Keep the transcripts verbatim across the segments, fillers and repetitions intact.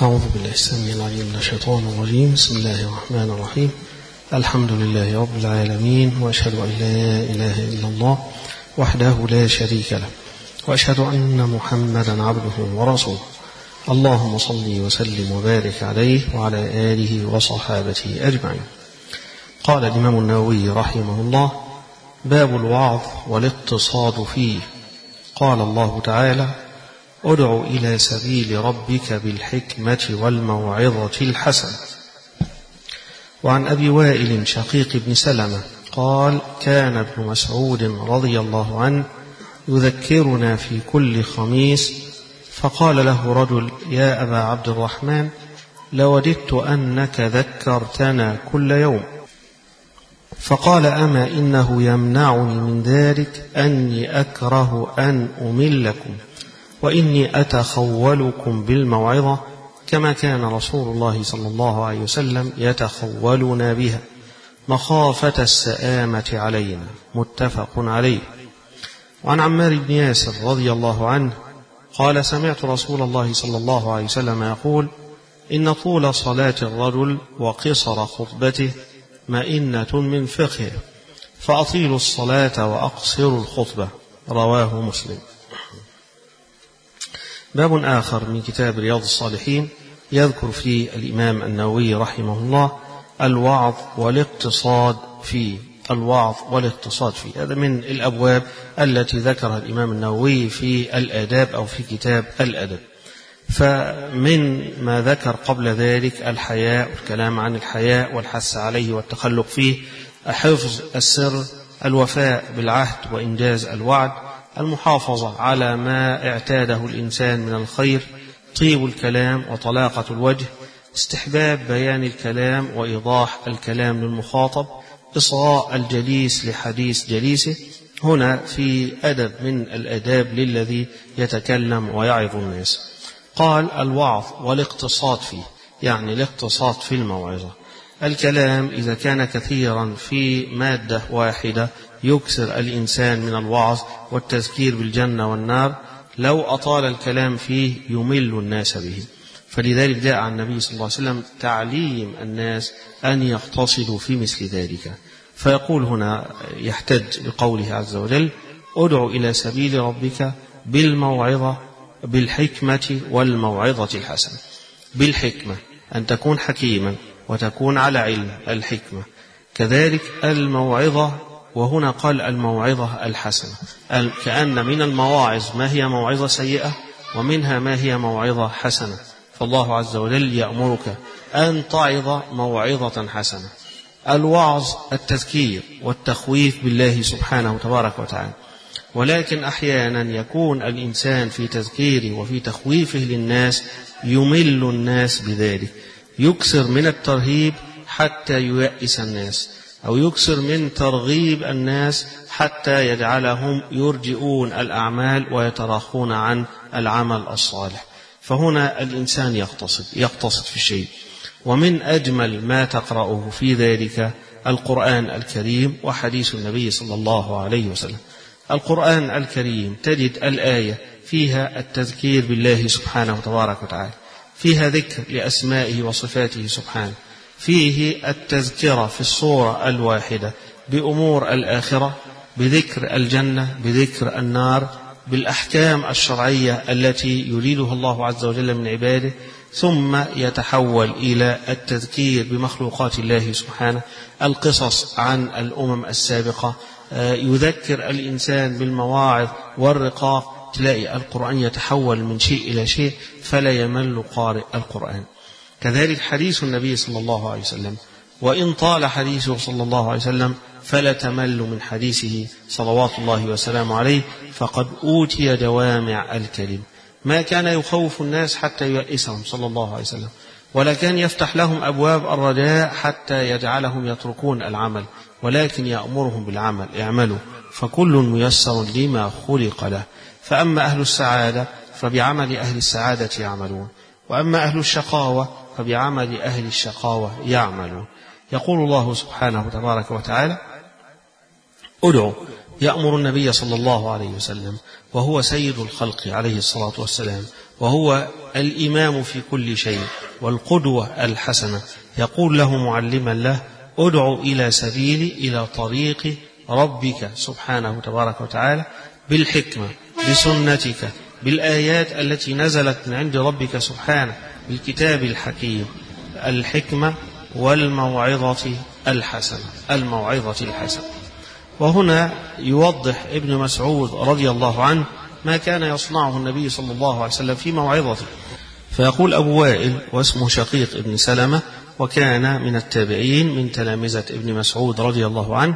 أعوذ بالله السميع العليم من الشيطان الرجيم. بسم الله الرحمن الرحيم. الحمد لله رب العالمين، وأشهد أن لا إله إلا الله وحده لا شريك له، وأشهد أن محمدا عبده ورسوله. اللهم صل وسلم وبارك عليه وعلى آله وصحابته أجمعين. قال الإمام النووي رحمه الله: باب الوعظ والاقتصاد فيه. قال الله تعالى: ادع إلى سبيل ربك بالحكمة والموعظة الحسنة. وعن أبي وائل شقيق بن سلمة قال: كان ابن مسعود رضي الله عنه يذكرنا في كل خميس، فقال له رجل: يا أبا عبد الرحمن، لوددت أنك ذكرتنا كل يوم. فقال: أما إنه يمنعني من ذلك أني أكره أن أملكم، وإني أتخولكم بالموعظة كما كان رسول الله صلى الله عليه وسلم يتخولنا بها مخافة السآمة علينا. متفق عليه. وعن عمار بن ياسر رضي الله عنه قال: سمعت رسول الله صلى الله عليه وسلم يقول: إن طول صلاة الرجل وقصر خطبته مئنة من فقهه، فأطيلوا الصلاة وأقصروا الخطبة. رواه مسلم. باب آخر من كتاب رياض الصالحين يذكر فيه الإمام النووي رحمه الله الوعظ والاقتصاد فيه. الوعظ والاقتصاد فيه هذا من الأبواب التي ذكرها الإمام النووي في الآداب أو في كتاب الأدب. فمن ما ذكر قبل ذلك الحياء والكلام عن الحياء والحث عليه والتخلق فيه، حفظ السر، الوفاء بالعهد وإنجاز الوعد، المحافظة على ما اعتاده الإنسان من الخير، طيب الكلام وطلاقة الوجه، استحباب بيان الكلام وإيضاح الكلام للمخاطب، إصغاء الجليس لحديث جليسه. هنا في أدب من الأداب للذي يتكلم ويعظ الناس. قال: الوعظ والاقتصاد فيه، يعني الاقتصاد في الموعظة. الكلام إذا كان كثيرا في مادة واحدة يكثر الإنسان من الوعظ والتذكير بالجنة والنار، لو أطال الكلام فيه يمل الناس به. فلذلك جاء عن النبي صلى الله عليه وسلم تعليم الناس أن يقتصدوا في مثل ذلك. فيقول هنا يحتج بقوله عز وجل: ادع إلى سبيل ربك بالموعظة بالحكمة والموعظة الحسنة. بالحكمة أن تكون حكيما وتكون على علم، الحكمة. كذلك الموعظة، وهنا قال الموعظة الحسنة، كأن من المواعظ ما هي موعظة سيئة ومنها ما هي موعظة حسنة. فالله عز وجل يأمرك أن تعظ موعظة حسنة. الوعظ التذكير والتخويف بالله سبحانه تبارك وتعالى، ولكن أحيانا يكون الإنسان في تذكيره وفي تخويفه للناس يمل الناس بذلك، يكثر من الترهيب حتى ييأس الناس، أو يكثر من ترغيب الناس حتى يجعلهم يرجئون الأعمال ويتراخون عن العمل الصالح. فهنا الإنسان يقتصد يقتصد في الشيء. ومن أجمل ما تقرأه في ذلك القرآن الكريم وحديث النبي صلى الله عليه وسلم. القرآن الكريم تجد الآية فيها التذكير بالله سبحانه تبارك وتعالى، فيها ذكر لأسمائه وصفاته سبحانه، فيه التذكرة في الصورة الواحدة بأمور الآخرة، بذكر الجنة، بذكر النار، بالأحكام الشرعية التي يريدها الله عز وجل من عباده، ثم يتحول إلى التذكير بمخلوقات الله سبحانه، القصص عن الأمم السابقة، يذكر الإنسان بالمواعظ والرقاق. تلاقي القرآن يتحول من شيء إلى شيء فلا يمل قارئ القرآن. كذلك حديث النبي صلى الله عليه وسلم، وإن طال حديثه صلى الله عليه وسلم فلا تمل من حديثه صلوات الله وسلامه عليه، فقد أوتي جوامع الكلم. ما كان يخوف الناس حتى ييأسهم صلى الله عليه وسلم، ولا كان يفتح لهم أبواب الرجاء حتى يجعلهم يتركون العمل، ولكن يأمرهم بالعمل: اعملوا فكل ميسر لما خلق له. فأما أهل السعادة فبعمل أهل السعادة يعملون، وأما أهل الشقاوة فبعمل أهل الشقاوة يعملون. يقول الله سبحانه تبارك وتعالى: ادعوا يأمر النبي صلى الله عليه وسلم وهو سيد الخلق عليه الصلاة والسلام، وهو الإمام في كل شيء والقدوة الحسنة، يقول له معلما له: ادع إلى سبيل إلى طريق ربك سبحانه تبارك وتعالى بالحكمة، بسنتك، بالآيات التي نزلت من عند ربك سبحانه، بالكتاب الحكيم، الحكمة والموعظة الحسنة، الموعظة الحسنة. وهنا يوضح ابن مسعود رضي الله عنه ما كان يصنعه النبي صلى الله عليه وسلم في موعظته، فيقول أبو وائل واسمه شقيق ابن سلمة وكان من التابعين من تلامذة ابن مسعود رضي الله عنه،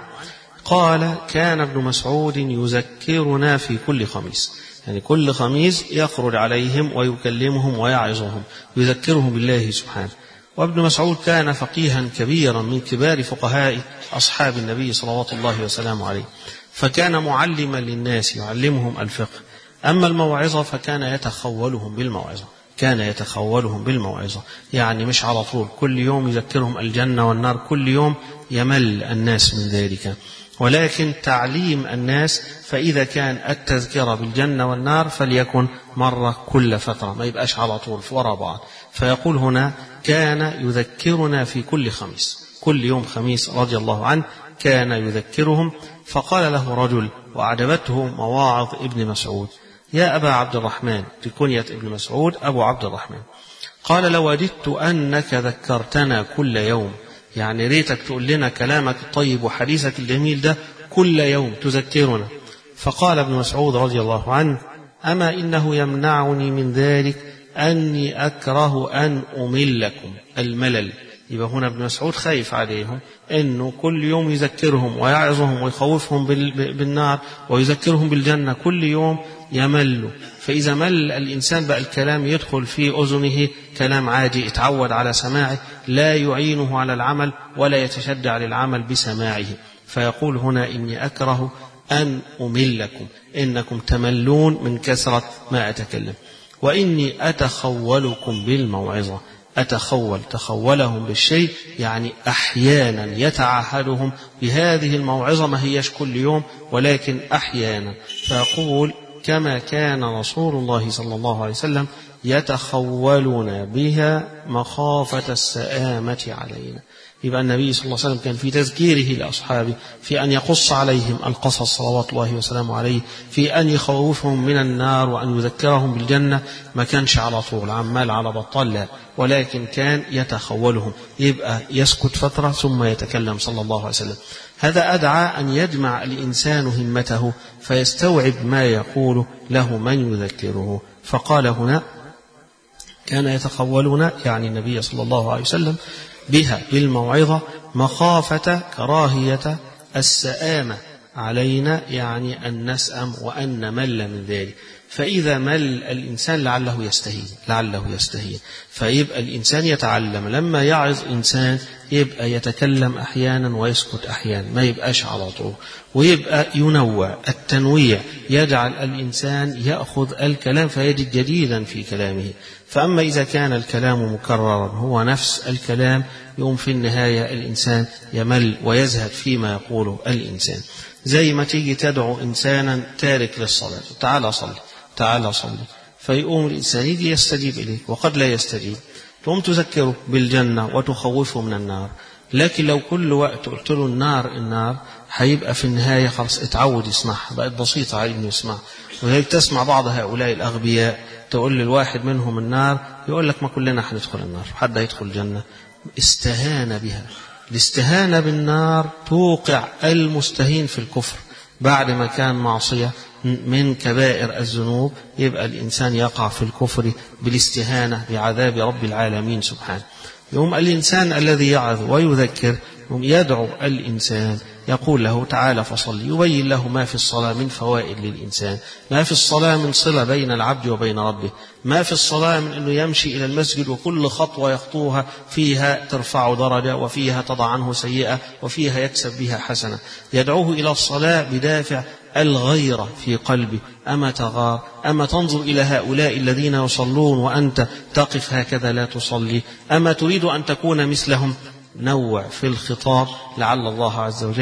قال: كان ابن مسعود يذكرنا في كل خميس، يعني كل خميس يخرج عليهم ويكلمهم ويعظهم يذكرهم بالله سبحانه. وابن مسعود كان فقيها كبيرا من كبار فقهاء أصحاب النبي صلوات الله وسلامه عليه، فكان معلما للناس يعلمهم الفقه. أما الموعظة فكان يتخولهم بالموعظة، كان يتخولهم بالموعظة، يعني مش على طول كل يوم يذكرهم الجنة والنار، كل يوم يمل الناس من ذلك، ولكن تعليم الناس. فإذا كان التذكرة بالجنة والنار فليكن مرة كل فترة، ما يبقاش على طول وراء بعض. فيقول هنا: كان يذكرنا في كل خميس، كل يوم خميس رضي الله عنه كان يذكرهم. فقال له رجل وأعجبته مواعظ ابن مسعود: يا أبا عبد الرحمن، لكنية ابن مسعود أبو عبد الرحمن، قال: لوددت أنك ذكرتنا كل يوم، يعني ريتك تقول لنا كلامك الطيب وحديثك الجميل ده كل يوم تذكرنا. فقال ابن مسعود رضي الله عنه: أما إنه يمنعني من ذلك أني أكره أن أملكم، الملل. يبقى هنا ابن مسعود خايف عليهم أنه كل يوم يذكرهم ويعظهم ويخوفهم بالنار ويذكرهم بالجنة، كل يوم يملوا. فإذا مل الإنسان بقى الكلام يدخل في أذنه كلام عادي اتعود على سماعه، لا يعينه على العمل ولا يتشجع للعمل بسماعه. فيقول هنا: إني أكره أن أملكم، إنكم تملون من كثرة ما أتكلم، وإني أتخولكم بالموعظة. أتخول، تخولهم بالشيء يعني أحيانا يتعهدهم بهذه الموعظة، ما هيش كل يوم ولكن أحيانا. فيقول: كما كان رسول الله صلى الله عليه وسلم يتخولنا بها مخافة السآمة علينا. يبقى النبي صلى الله عليه وسلم كان في تذكيره لأصحابه، في أن يقص عليهم القصص صلوات الله وسلامه عليه، في أن يخوفهم من النار وأن يذكرهم بالجنة، ما كانش على طول عمال على بطال، لا، ولكن كان يتخولهم، يبقى يسكت فترة ثم يتكلم صلى الله عليه وسلم. هذا أدعى أن يجمع الإنسان همته فيستوعب ما يقول له من يذكره. فقال هنا: كان يتخولنا، يعني النبي صلى الله عليه وسلم، بها بالموعظة مخافة كراهية السآمة علينا، يعني أن نسأم وأن نمل من ذلك. فإذا مل الإنسان لعله يستهين، لعله يستهين فيبقى الإنسان يتعلم، لما يعظ إنسان يبقى يتكلم أحيانا ويسكت أحيانا، ما يبقاش على طول، ويبقى ينوع. التنويع يجعل الإنسان يأخذ الكلام فيجد جديدا في كلامه. فأما إذا كان الكلام مكررا هو نفس الكلام، يوم في النهاية الإنسان يمل ويزهد فيما يقوله الإنسان. زي ما تيجي تدعو إنسانا تارك للصلاة: تعال صلي، تعال صلي، فيقوم الإنسان يجي يستجيب إليك وقد لا يستجيب، تقوم تذكره بالجنة وتخوفه من النار. لكن لو كل وقت قلت له النار النار، هيبقى في النهاية خلاص اتعود يسمعها، بقت بسيطة عليه إنه يسمعها. وهيك تسمع بعض هؤلاء الأغبياء تقول للواحد منهم النار، يقول لك: ما كلنا هندخل النار، حد هيدخل الجنة. استهان بها. الاستهانة بالنار توقع المستهين في الكفر، بعد ما كان معصية من كبائر الذنوب، يبقى الإنسان يقع في الكفر بالاستهانة بعذاب رب العالمين سبحانه. يوم الإنسان الذي يعظ ويذكر يدعو الإنسان، يقول له: تعال فصل، يبين له ما في الصلاة من فوائد للإنسان، ما في الصلاة من صلة بين العبد وبين ربه، ما في الصلاة من أنه يمشي إلى المسجد وكل خطوة يخطوها فيها ترفع درجة وفيها تضع عنه سيئة وفيها يكسب بها حسنة. يدعوه إلى الصلاة بدافع الغيرة في قلبه: أما تغار، أما تنظر إلى هؤلاء الذين يصلون وأنت تقف هكذا لا تصلي، أما تريد أن تكون مثلهم. نوع في الخطاب لعل الله عز وجل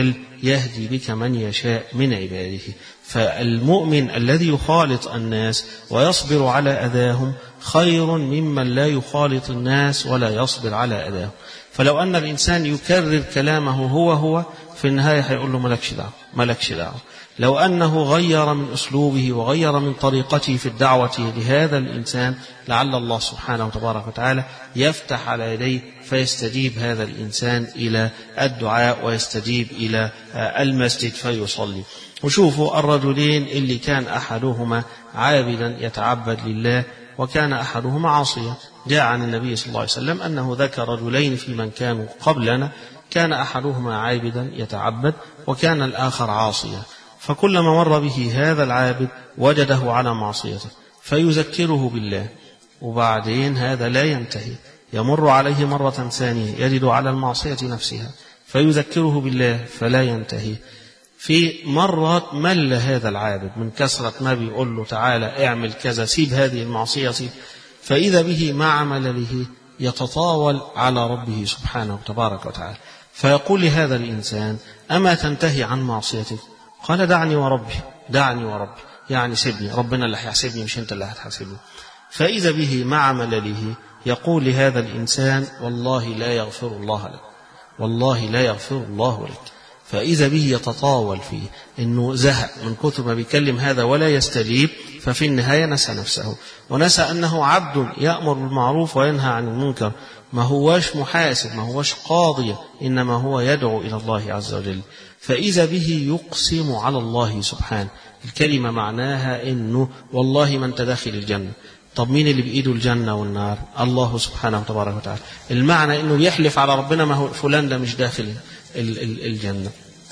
يهدي بك من يشاء من عباده. فالمؤمن الذي يخالط الناس ويصبر على أذاهم خير ممن لا يخالط الناس ولا يصبر على أذاهم. فلو أن الإنسان يكرر كلامه هو هو في النهاية هيقول له ملكش دعوة ملكش دعوة. لو أنه غير من أسلوبه وغير من طريقته في الدعوة لهذا الإنسان لعل الله سبحانه وتبارك وتعالى يفتح على يديه فيستجيب هذا الإنسان إلى الدعاء ويستجيب إلى المسجد فيصلي. وشوفوا الرجلين اللي كان أحدهما عابدا يتعبد لله وكان أحدهما عاصيا. جاء عن النبي صلى الله عليه وسلم أنه ذكر رجلين في من كانوا قبلنا كان أحدهما عابدا يتعبد وكان الآخر عاصيا. فكلما مر به هذا العابد وجده على معصيته فيذكره بالله، وبعدين هذا لا ينتهي، يمر عليه مرة ثانية يجد على المعصية نفسها فيذكره بالله فلا ينتهي. في مرات مل هذا العابد من كثرة ما بيقول له تعالى اعمل كذا سيب هذه المعصية، فإذا به مع ملله يتطاول على ربه سبحانه وتبارك وتعالى فيقول لهذا الإنسان أما تنتهي عن معصيتك؟ قال دعني وربي دعني وربي، يعني سيبني، ربنا اللي هيحاسبني مش أنت اللي هتحاسبني. فإذا به مع ملله يقول لهذا الإنسان والله لا يغفر الله لك والله لا يغفر الله لك. فإذا به يتطاول فيه إنه زهق من كثر ما بيكلم هذا ولا يستجيب، ففي النهاية نسى نفسه ونسى أنه عبد يأمر بالمعروف وينهى عن المنكر، ما هوش محاسب ما هوش قاضي، إنما هو يدعو إلى الله عز وجل. فإذا به يقسم على الله سبحانه، الكلمة معناها إنه والله من تدخل الجنة. طب مين اللي بإيده الجنة والنار؟ الله سبحانه وتبارك وتعالى. المعنى إنه بيحلف على ربنا ما هو فلان ده مش داخل الجنة.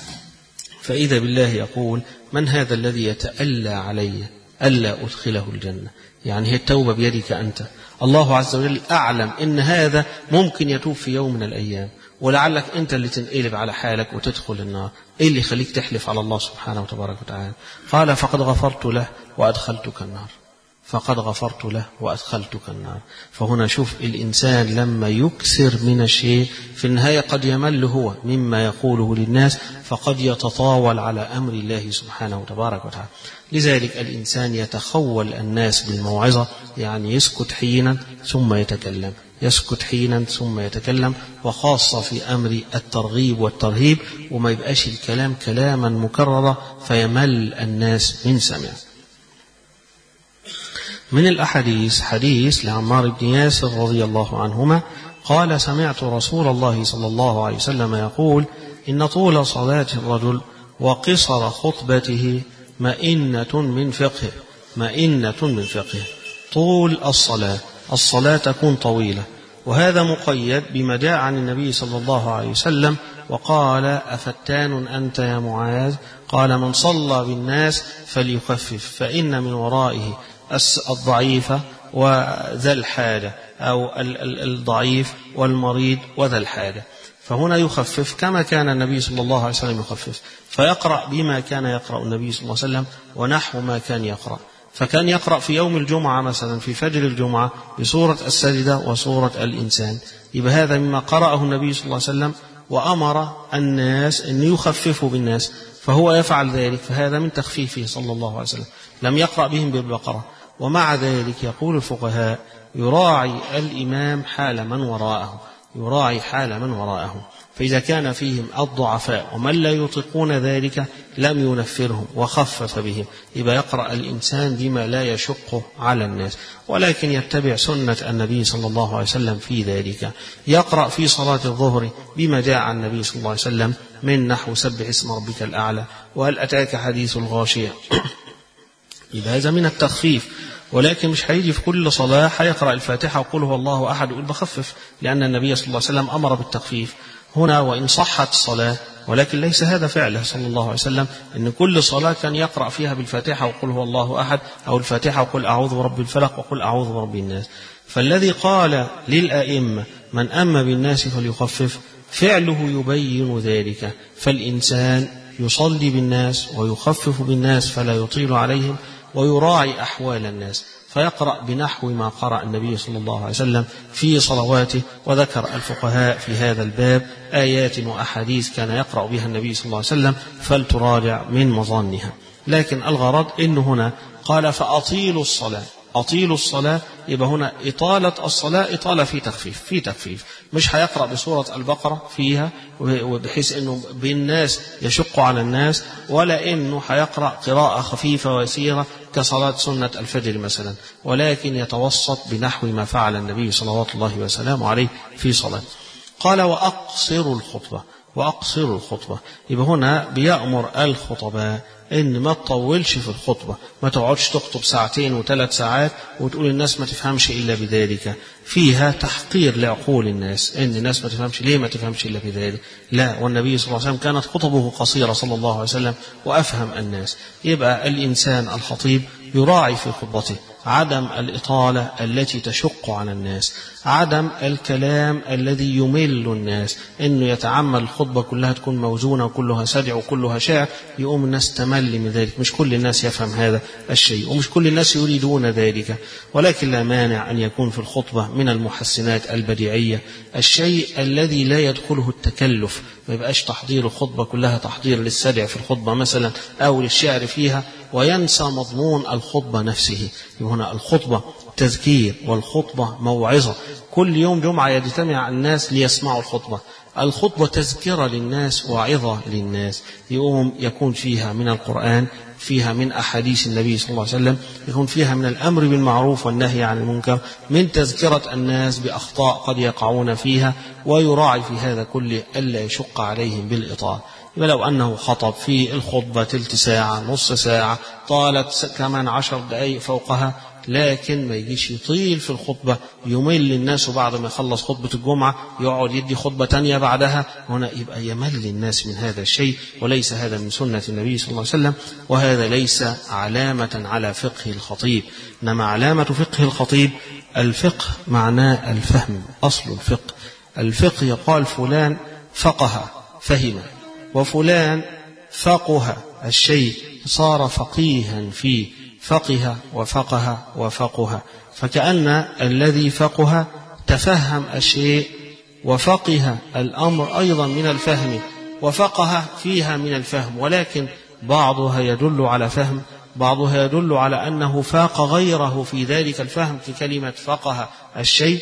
فإذا بالله يقول من هذا الذي يتألى علي ألا أدخله الجنة؟ يعني هي التوبة بيدك أنت. الله عز وجل أعلم إن هذا ممكن يتوب في يوم من الأيام، ولعلك أنت اللي تنقلب على حالك وتدخل النار. إيه اللي يخليك تحلف على الله سبحانه وتبارك وتعالى؟ قال فقد غفرت له وأدخلتك النار فقد غفرت له وأدخلتك النار. فهنا شوف الإنسان لما يكسر من الشيء في النهاية قد يمل هو مما يقوله للناس، فقد يتطاول على أمر الله سبحانه وتبارك وتعالى. لذلك الإنسان يتخول الناس بالموعظة، يعني يسكت حينا ثم يتكلم يسكت حينا ثم يتكلم، وخاصة في أمر الترغيب والترهيب، وما يبقاش الكلام كلاما مكررا فيمل الناس من سمعه. من الأحاديث حديث لعمار بن ياسر رضي الله عنهما قال سمعت رسول الله صلى الله عليه وسلم يقول إن طول صلاة الرجل وقصر خطبته مئنة من فقه مئنة من فقه. طول الصلاة الصلاة تكون طويلة، وهذا مقيد بما جاء عن النبي صلى الله عليه وسلم وقال أفتان أنت يا معاذ؟ قال من صلى بالناس فليخفف فإن من ورائه الضعيف وذا الحاجة، أو الضعيف والمريض وذا الحاجة. فهنا يخفف كما كان النبي صلى الله عليه وسلم يخفف، فيقرأ بما كان يقرأ النبي صلى الله عليه وسلم ونحو ما كان يقرأ. فكان يقرأ في يوم الجمعة مثلا في فجر الجمعة بسورة السجدة وسورة الإنسان، يبقى هذا مما قرأه النبي صلى الله عليه وسلم وأمر الناس أن يخففوا بالناس، فهو يفعل ذلك، فهذا من تخفيفه صلى الله عليه وسلم. لم يقرأ بهم بالبقرة. ومع ذلك يقول الفقهاء يراعي الإمام حال من وراءه يراعي حال من وراءه فإذا كان فيهم الضعفاء ومن لا يطيقون ذلك لم ينفرهم وخفف بهم، يبقى يقرأ الإنسان بما لا يشق على الناس، ولكن يتبع سنة النبي صلى الله عليه وسلم في ذلك. يقرأ في صلاة الظهر بما جاء عن النبي صلى الله عليه وسلم من نحو سبح اسم ربك الأعلى وهل أتاك حديث الغاشية. يبقى هذا من التخفيف، ولكن مش هيجي في كل صلاة هيقرأ الفاتحة وقل هو الله أحد ويقول بخفف، لأن النبي صلى الله عليه وسلم أمر بالتخفيف هنا وإن صحت الصلاة، ولكن ليس هذا فعله صلى الله عليه وسلم، إن كل صلاة كان يقرأ فيها بالفاتحة وقل هو الله أحد، أو الفاتحة وقل أعوذ برب الفلق وقل أعوذ برب الناس. فالذي قال للأئمة من أم بالناس فليخفف فعله يبين ذلك، فالإنسان يصلي بالناس ويخفف بالناس فلا يطيل عليهم ويراعي أحوال الناس. فيقرأ بنحو ما قرأ النبي صلى الله عليه وسلم في صلواته. وذكر الفقهاء في هذا الباب آيات وأحاديث كان يقرأ بها النبي صلى الله عليه وسلم فلتراجع من مظانها. لكن الغرض إن هنا قال فأطيلوا الصلاة، أطيلوا الصلاة، يبقى هنا إطالة الصلاة إطالة في تخفيف في تخفيف مش هيقرأ بسورة البقرة فيها وبحيث أنه بالناس يشق على الناس، ولا أنه هيقرأ قراءة خفيفة ويسيرة كصلاة سنة الفجر مثلا، ولكن يتوسط بنحو ما فعل النبي صلوات الله وسلامه عليه في صلاة. قال وأقصروا الخطبة، وأقصروا الخطبة، يبقى هنا بيأمر الخطباء إن ما تطولش في الخطبة، ما تقعدش تخطب ساعتين وثلاث ساعات وتقول الناس ما تفهمش إلا بذلك، فيها تحقير لعقول الناس، إن الناس ما تفهمش، ليه ما تفهمش إلا بذلك؟ لا، والنبي صلى الله عليه وسلم كانت خطبه قصيرة صلى الله عليه وسلم وأفهم الناس. يبقى الإنسان الخطيب يراعي في خطبته عدم الإطالة التي تشق على الناس، عدم الكلام الذي يمل الناس، إنه يتعمل الخطبة كلها تكون موزونة وكلها سجع وكلها شعر، يقوم الناس تمل من ذلك. مش كل الناس يفهم هذا الشيء ومش كل الناس يريدون ذلك، ولكن لا مانع أن يكون في الخطبة من المحسنات البديعية الشيء الذي لا يدخله التكلف، ما يبقاش تحضير الخطبة كلها تحضير للسجع في الخطبة مثلا أو للشعر فيها وينسى مضمون الخطبة نفسه. هنا الخطبة تذكير والخطبة موعظة، كل يوم جمعة يجتمع الناس ليسمعوا الخطبة، الخطبة تذكرة للناس وعظة للناس، يقوم يكون فيها من القرآن، فيها من أحاديث النبي صلى الله عليه وسلم، يكون فيها من الأمر بالمعروف والنهي عن المنكر، من تذكرة الناس بأخطاء قد يقعون فيها، ويراعي في هذا كله ألا يشق عليهم بالإطاعة. ولو أنه خطب في الخطبة تلت ساعة نص ساعة طالت كمان عشر دقائق فوقها، لكن ما يجيش يطيل في الخطبة يمل الناس، وبعد ما يخلص خطبة الجمعة يقعد يدي خطبة تانية بعدها، هنا يبقى يمل الناس من هذا الشيء، وليس هذا من سنة النبي صلى الله عليه وسلم، وهذا ليس علامة على فقه الخطيب. إنما علامة فقه الخطيب الفقه معناه الفهم، أصل الفقه. الفقه يقال فلان فقه فهم، وفلان فقه الشيء صار فقيها فيه، فقه وفقه وفقه، فكأن الذي فقه تفهم الشيء وفقه الأمر أيضا من الفهم، وفقه فيها من الفهم، ولكن بعضها يدل على فهم، بعضها يدل على أنه فاق غيره في ذلك الفهم في كلمة فقه الشيء،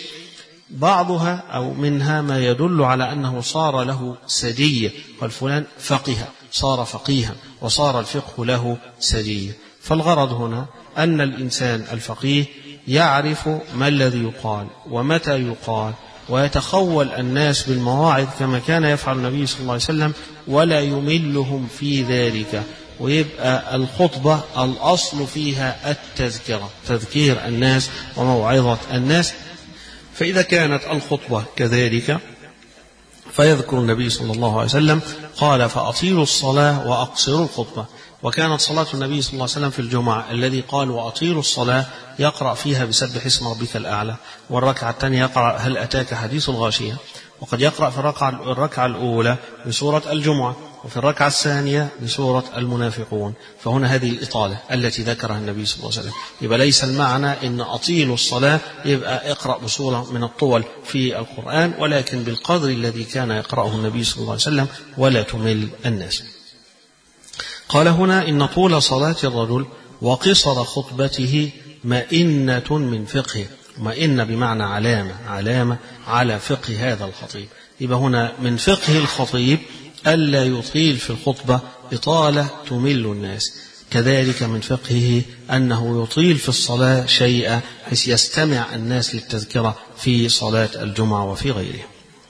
بعضها أو منها ما يدل على أنه صار له سجية، والفلان فقه صار فقيها وصار الفقه له سجية. فالغرض هنا أن الإنسان الفقيه يعرف ما الذي يقال ومتى يقال، ويتخول الناس بالمواعظ كما كان يفعل النبي صلى الله عليه وسلم، ولا يملهم في ذلك. ويبقى الخطبة الأصل فيها التذكرة، تذكير الناس وموعظة الناس. فإذا كانت الخطبة كذلك فيذكر النبي صلى الله عليه وسلم قال فأطيلوا الصلاة وأقصروا الخطبة. وكانت صلاة النبي صلى الله عليه وسلم في الجمعة الذي قال وأطيلوا الصلاة يقرأ فيها بسبح اسم ربك الأعلى، والركعة الثانية يقرأ هل أتاك حديث الغاشية، وقد يقرأ في الركعة, الركعة الأولى بسورة الجمعة، وفي الركعة الثانية بسورة المنافقون. فهنا هذه الإطالة التي ذكرها النبي صلى الله عليه وسلم. يبقى ليس المعنى إن أطيلوا الصلاة يبقى اقرأ بصورة من الطول في القرآن، ولكن بالقدر الذي كان يقرأه النبي صلى الله عليه وسلم ولا تمل الناس. قال هنا إن طول صلاة الرجل وقصر خطبته مئنة من فقهه، مئنة بمعنى علامة، علامة على فقه هذا الخطيب. يبقى هنا من فقه الخطيب ألا يطيل في الخطبة إطالة تمل الناس، كذلك من فقهه أنه يطيل في الصلاة شيئا حيث يستمع الناس للتذكرة في صلاة الجمعة وفي غيرها.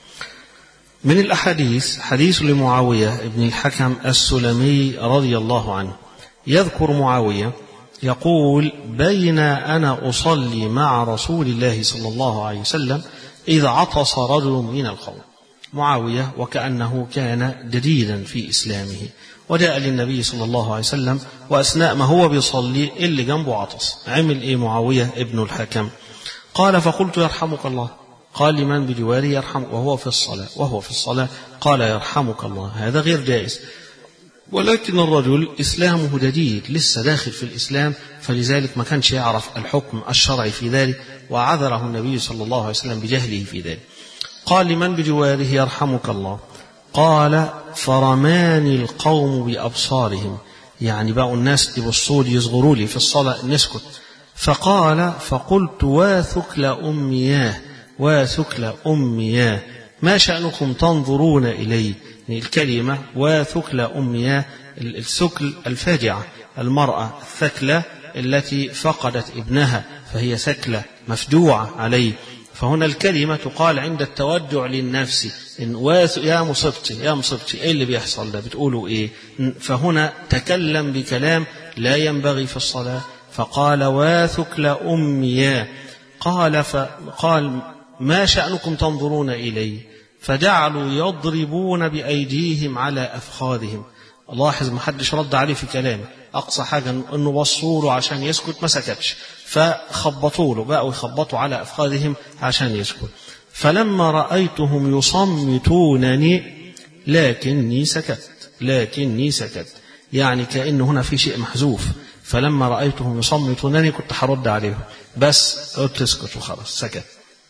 من الأحاديث حديث لمعاوية ابن الحكم السلمي رضي الله عنه، يذكر معاوية يقول بين أنا أصلي مع رسول الله صلى الله عليه وسلم إذ عطس رجل من القوم. معاوية وكأنه كان جديدا في إسلامه، وجاء للنبي صلى الله عليه وسلم وأثناء ما هو بيصلي اللي جنبه عطس. عمل إيه معاوية ابن الحكم؟ قال فقلت يرحمك الله. قال لمن بجواره يرحم وهو في الصلاة، وهو في الصلاة قال يرحمك الله. هذا غير جائز. ولكن الرجل إسلامه جديد لسه داخل في الإسلام، فلذلك ما كانش يعرف الحكم الشرعي في ذلك، وعذره النبي صلى الله عليه وسلم بجهله في ذلك. قال لمن بجواره يرحمك الله؟ قال فرماني القوم بأبصارهم، يعني بقوا الناس يبصوا لي يصغروا لي في الصلاة نسكت. فقال فقلت واثكل أمياه واثكل أمياه ما شأنكم تنظرون إلي؟ الكلمة واثكل أمياه، الثكل الفاجعة، المرأة الثكلة التي فقدت ابنها فهي ثكلة مفجوعة عليه. فهنا الكلمة تقال عند التودع للنفس، إن واث يا مصبتي يا مصبتي إيه اللي بيحصل ده بتقولوا إيه؟ فهنا تكلم بكلام لا ينبغي في الصلاة، فقال واثكل أمياه. قال فقال ما شأنكم تنظرون إلي؟ فجعلوا يضربون بأيديهم على أفخاذهم. لاحظ ما حدش رد عليه في كلامه، أقصى حاجة أنه بصوا له عشان يسكت ما سكتش، فخبطوا له بقوا يخبطوا على أفخاذهم عشان يسكت. فلما رأيتهم يصمتونني لكني سكت لكني سكت يعني كأنه هنا في شيء محذوف. فلما رأيتهم يصمتونني كنت هرد عليهم بس قلت اسكت وخلاص سكت.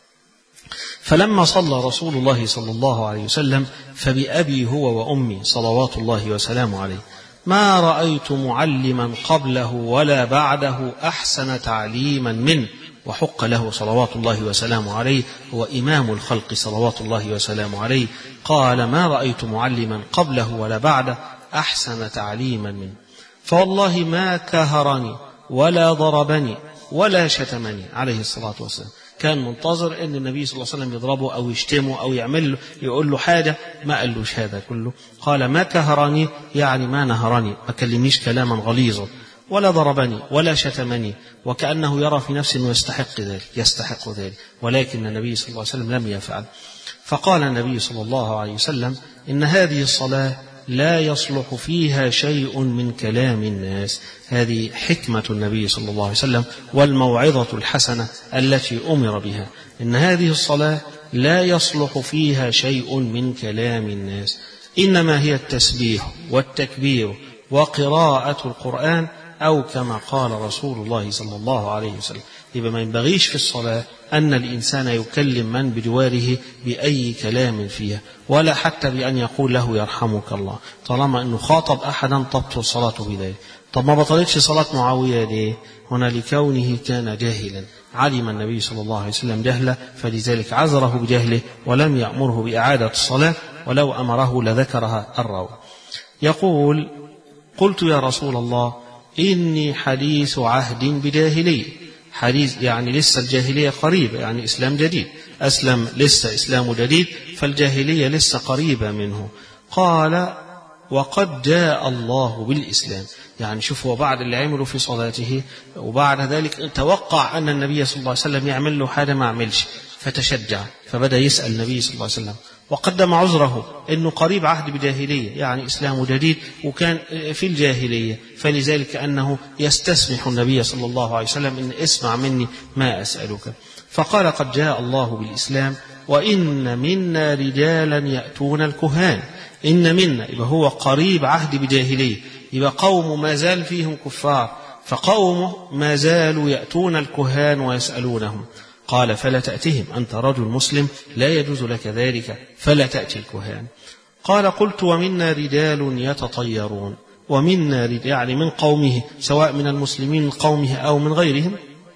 فلما صلى رسول الله صلى الله عليه وسلم فبأبي هو وأمي صلوات الله وسلامه عليه ما رأيت معلما قبله ولا بعده أحسن تعليما منه، وحق له صلوات الله وسلامه عليه، هو إمام الخلق صلوات الله وسلامه عليه. قال ما رأيت معلما قبله ولا بعده أحسن تعليما منه، فوالله ما كهرني ولا ضربني ولا شتمني عليه الصلاة والسلام. كان منتظر أن النبي صلى الله عليه وسلم يضربه أو يشتمه أو يعمل له يقول له حاجة، ما قالوش هذا كله. قال ما كهرني يعني ما نهرني، ما كلمنيش كلاما غليظا، ولا ضربني ولا شتمني، وكأنه يرى في نفسه أنه يستحق ذلك يستحق ذلك ولكن النبي صلى الله عليه وسلم لم يفعل. فقال النبي صلى الله عليه وسلم إن هذه الصلاة لا يصلح فيها شيء من كلام الناس. هذه حكمة النبي صلى الله عليه وسلم والموعظة الحسنة التي أمر بها، إن هذه الصلاة لا يصلح فيها شيء من كلام الناس، إنما هي التسبيح والتكبير وقراءة القرآن، أو كما قال رسول الله صلى الله عليه وسلم. يبقى ما ينبغيش في الصلاة أن الإنسان يكلم من بجواره بأي كلام فيها، ولا حتى بأن يقول له يرحمك الله، طالما أنه خاطب أحدا تبطل صلاته بذلك. طب ما بطلتش صلاة معاوية ليه؟ هنا لكونه كان جاهلا، علم النبي صلى الله عليه وسلم جهله، فلذلك عذره بجهله ولم يأمره بإعادة الصلاة، ولو أمره لذكرها الراوي. يقول قلت يا رسول الله إني حديث عهد بجاهلية، حديث يعني لسه الجاهلية قريبة، يعني إسلام جديد، أسلم لسه إسلام جديد، فالجاهلية لسه قريبة منه. قال وقد جاء الله بالإسلام، يعني شوف هو بعد اللي عمله في صلاته وبعد ذلك توقع أن النبي صلى الله عليه وسلم يعمل له حاجة ما عملش، فتشجع فبدأ يسأل النبي صلى الله عليه وسلم، وقدم عذره أنه قريب عهد بجاهلية، يعني إسلام جديد وكان في الجاهلية، فلذلك أنه يستسمح النبي صلى الله عليه وسلم أن اسمع مني ما أسألك. فقال قد جاء الله بالإسلام وإن منا رجالا يأتون الكهان. إن منا يبقى هو قريب عهد بجاهلية، يبقى قوم ما زال فيهم كفار، فقوم ما زالوا يأتون الكهان ويسألونهم. قال فلا تأتهم، أنت رجل مسلم لا يجوز لك ذلك، فلا تأتي الكهان. قال قلت ومنا رجال يتطيرون، ومنا رجال يعني من قومه، سواء من المسلمين من قومه أو من غيرهم.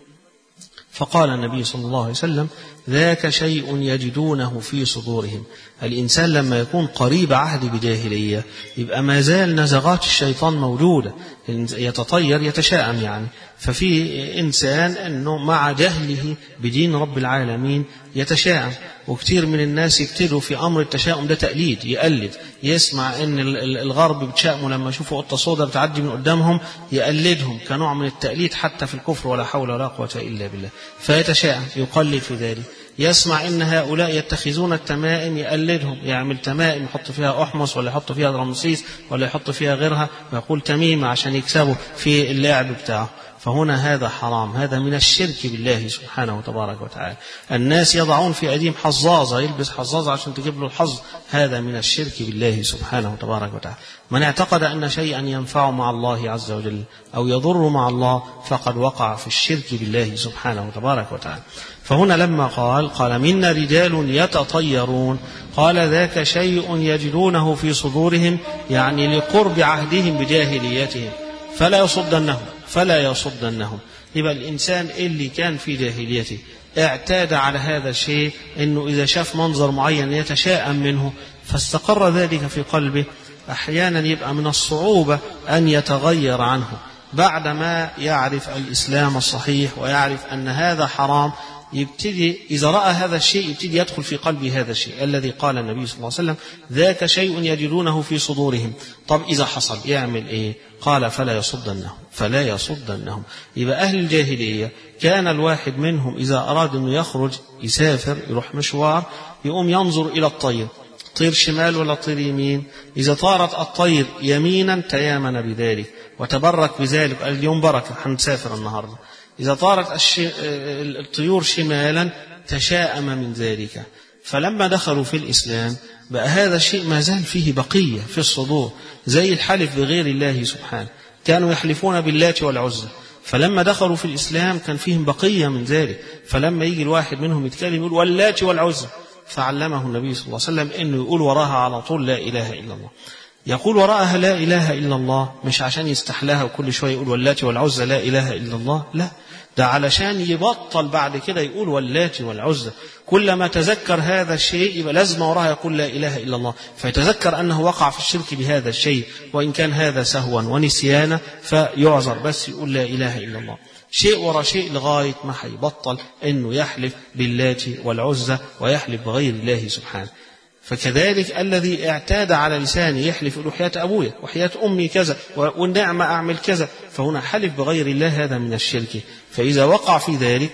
فقال النبي صلى الله عليه وسلم ذاك شيء يجدونه في صدورهم. الإنسان لما يكون قريب عهد بجاهلية يبقى ما زال نزغات الشيطان موجودة، يتطير يتشاءم يعني. ففي إنسان أنه مع جهله بدين رب العالمين يتشاءم، وكثير من الناس يبتدوا في أمر التشاؤم ده تقليد، يقلد، يسمع أن الغرب بتشاءموا لما يشوفوا قطة سوداء بتعدي من قدامهم يقلدهم كنوع من التقليد حتى في الكفر، ولا حول ولا قوة إلا بالله، فيتشاءم يقلد في ذلك. يسمع ان هؤلاء يتخذون التمائم يقلدهم، يعمل تمائم يحط فيها احمص ولا يحط فيها رمسيس ولا يحط فيها غيرها، ويقول تميمة عشان يكسبوا في اللعب بتاعه. فهنا هذا حرام، هذا من الشرك بالله سبحانه وتبارك وتعالى. الناس يضعون في أيديهم حظاظة، يلبس حظاظة عشان تجيب له الحظ، هذا من الشرك بالله سبحانه وتبارك وتعالى. من اعتقد أن شيئا ينفع مع الله عز وجل أو يضر مع الله فقد وقع في الشرك بالله سبحانه وتبارك وتعالى. فهنا لما قال قال منا رجال يتطيرون، قال ذاك شيء يجدونه في صدورهم، يعني لقرب عهدهم بجاهليتهم، فلا يصدنهم فلا يصدنهم. يبقى الإنسان اللي كان في جاهليته اعتاد على هذا الشيء، أنه إذا شاف منظر معين يتشاءم منه فاستقر ذلك في قلبه، أحيانا يبقى من الصعوبة أن يتغير عنه بعدما يعرف الإسلام الصحيح ويعرف أن هذا حرام. يبتدي إذا رأى هذا الشيء يبتدي يدخل في قلبه هذا الشيء الذي قال النبي صلى الله عليه وسلم ذاك شيء يجدونه في صدورهم. طب إذا حصل يعمل إيه؟ قال فلا يصدنهم فلا يصدنهم. يبقى أهل الجاهلية كان الواحد منهم إذا أراد أنه يخرج يسافر يروح مشوار يقوم ينظر إلى الطير، طير شمال ولا طير يمين؟ إذا طارت الطير يمينا تيامن بذلك وتبرك بذلك، اليوم بركة هنسافر النهاردة. إذا طارت الطيور شمالا تشاءم من ذلك. فلما دخلوا في الإسلام بقى هذا الشيء ما زال فيه بقية في الصدور، زي الحلف بغير الله سبحانه، كانوا يحلفون باللات والعزى، فلما دخلوا في الإسلام كان فيهم بقية من ذلك. فلما يجي الواحد منهم يتكلم يقول واللات والعزى، فعلمه النبي صلى الله عليه وسلم إنه يقول وراها على طول لا إله إلا الله. يقول وراءها لا إله إلا الله مش عشان يستحلاها وكل شوية يقول واللات والعزى لا إله إلا الله، لا، ده علشان يبطل بعد كده يقول واللات والعزى. كلما تذكر هذا الشيء يبقى لازم وراها يقول لا إله إلا الله، فيتذكر أنه وقع في الشرك بهذا الشيء، وإن كان هذا سهوا ونسيانا فيعذر، بس يقول لا إله إلا الله. شيء ورا شيء لغاية ما حيبطل أنه يحلف باللات والعزى ويحلف بغير الله سبحانه. فكذلك الذي اعتاد على لسانه يحلف يقول وحياة أبويا وحياة أمي كذا والنعمة أعمل كذا، فهنا حلف بغير الله، هذا من الشرك. فإذا وقع في ذلك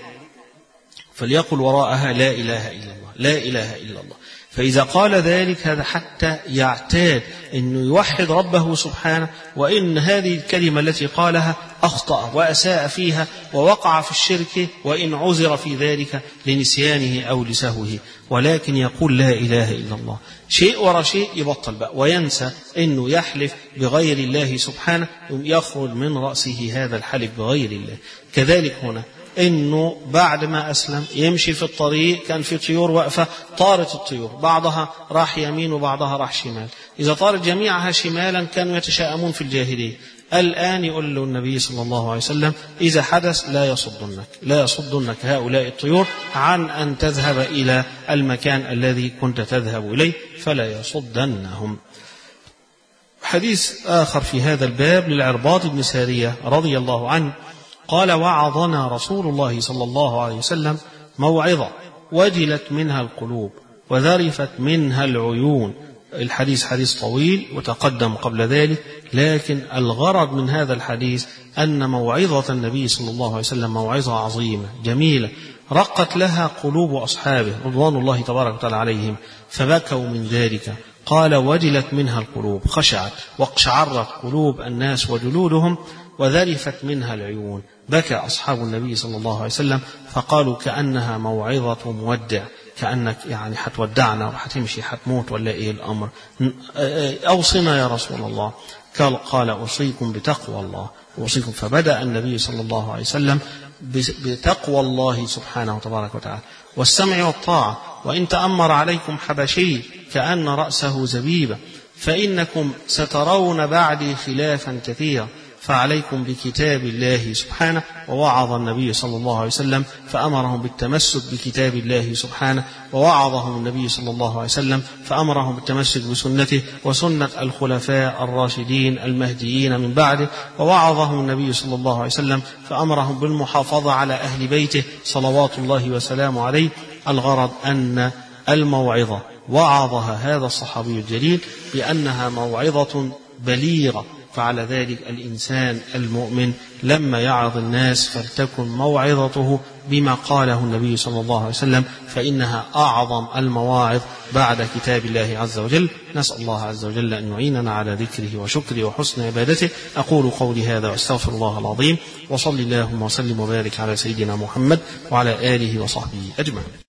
فليقل وراءها لا إله إلا الله لا إله إلا الله. فإذا قال ذلك هذا حتى يعتاد أنه يوحد ربه سبحانه، وإن هذه الكلمة التي قالها أخطأ وأساء فيها ووقع في الشرك، وإن عذر في ذلك لنسيانه أو لسهوه، ولكن يقول لا إله إلا الله. شيء ورا شيء يبطل بقى وينسى أنه يحلف بغير الله سبحانه، يخرج من رأسه هذا الحلف بغير الله. كذلك هنا إنه بعد ما أسلم يمشي في الطريق كان في طيور واقفة، طارت الطيور بعضها راح يمين وبعضها راح شمال، إذا طارت جميعها شمالا كانوا يتشاءمون في الجاهلية. الآن يقول له النبي صلى الله عليه وسلم إذا حدث لا يصدنك لا يصدنك هؤلاء الطيور عن أن تذهب إلى المكان الذي كنت تذهب إليه، فلا يصدنهم. حديث آخر في هذا الباب للعرباض بن سارية رضي الله عنه قال وعظنا رسول الله صلى الله عليه وسلم موعظة وجلت منها القلوب وذرفت منها العيون. الحديث حديث طويل وتقدم قبل ذلك، لكن الغرض من هذا الحديث أن موعظة النبي صلى الله عليه وسلم موعظة عظيمة جميلة رقت لها قلوب أصحابه رضوان الله تبارك وتعالى عليهم فبكوا من ذلك. قال وجلت منها القلوب، خشعت واقشعرت قلوب الناس وجلودهم، وذرفت منها العيون، بكى أصحاب النبي صلى الله عليه وسلم فقالوا كأنها موعظة مودع، كأنك يعني حتودعنا وحتمشي حتموت ولا إيه الأمر، أوصنا يا رسول الله. قال, قال أوصيكم بتقوى الله أوصيكم. فبدأ النبي صلى الله عليه وسلم بتقوى الله سبحانه وتبارك وتعالى والسمع والطاعة، وإن تأمر عليكم حبشي كأن رأسه زبيبة، فإنكم سترون بعدي خلافا كثيرا، فعليكم بكتاب الله سبحانه. ووعظ النبي صلى الله عليه وسلم فأمرهم بالتمسك بكتاب الله سبحانه، ووعظهم النبي صلى الله عليه وسلم فأمرهم بالتمسك بسنته وسنة الخلفاء الراشدين المهديين من بعده، ووعظهم النبي صلى الله عليه وسلم فأمرهم بالمحافظة على أهل بيته صلوات الله وسلامه عليه. الغرض أن الموعظة وعظها هذا الصحابي الجليل بأنها موعظة بليغة فعلى ذلك الإنسان المؤمن لما يعظ الناس فلتكن موعظته بما قاله النبي صلى الله عليه وسلم، فإنها أعظم المواعظ بعد كتاب الله عز وجل. نسأل الله عز وجل أن يعيننا على ذكره وشكره وحسن عبادته. أقول قولي هذا وأستغفر الله العظيم، وصل اللهم وسلم وبارك على سيدنا محمد وعلى آله وصحبه أجمعين.